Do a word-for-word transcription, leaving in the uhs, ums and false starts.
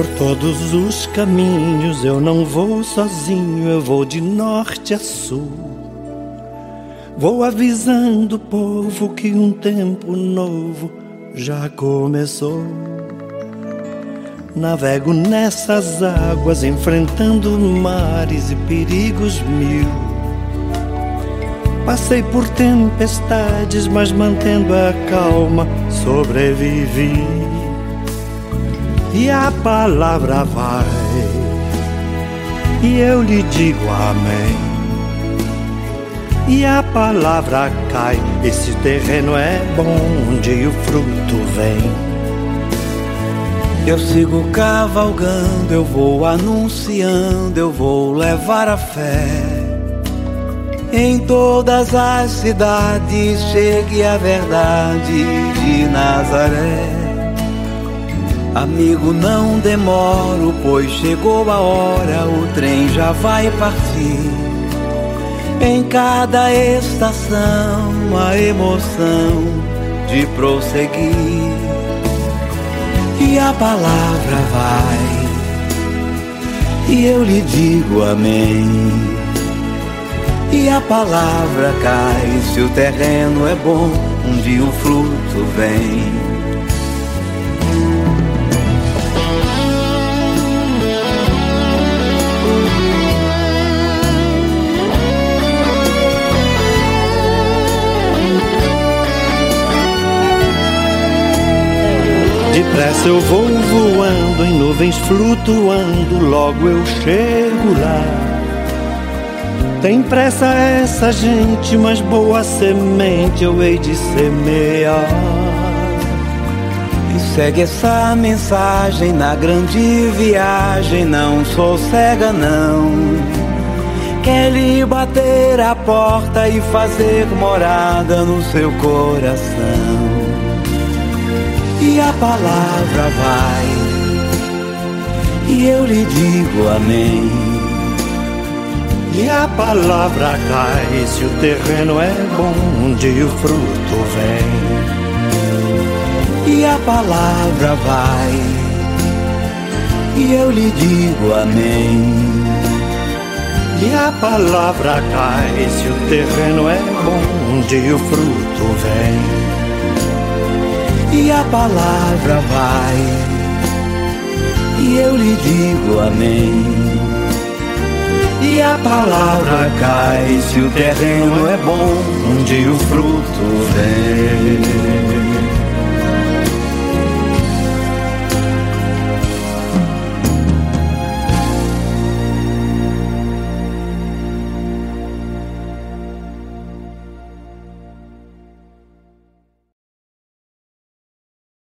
Por todos os caminhos eu não vou sozinho, eu vou de norte a sul. Vou avisando o povo que um tempo novo já começou. Navego nessas águas, enfrentando mares e perigos mil. Passei por tempestades, mas mantendo a calma, sobrevivi. E a palavra vai, e eu lhe digo amém. E a palavra cai, esse terreno é bom, onde o fruto vem. Eu sigo cavalgando, eu vou anunciando, eu vou levar a fé. Em todas as cidades chegue a verdade de Nazaré. Amigo, não demoro, pois chegou a hora, o trem já vai partir. Em cada estação, a emoção de prosseguir. E a palavra vai, e eu lhe digo amém. E a palavra cai, se o terreno é bom, um dia o fruto vem. Depressa eu vou voando, em nuvens flutuando, logo eu chego lá. Tem pressa essa gente, mas boa semente eu hei de semear. E segue essa mensagem na grande viagem, não sou cega não. Quer lhe bater a porta e fazer morada no seu coração. E a palavra vai, e eu lhe digo amém. E a palavra cai, se o terreno é bom, onde o fruto vem. E a palavra vai, e eu lhe digo amém. E a palavra cai, se o terreno é bom, onde o fruto vem. E a palavra vai, e eu lhe digo amém. E a palavra cai, se o terreno é bom, onde o fruto vem.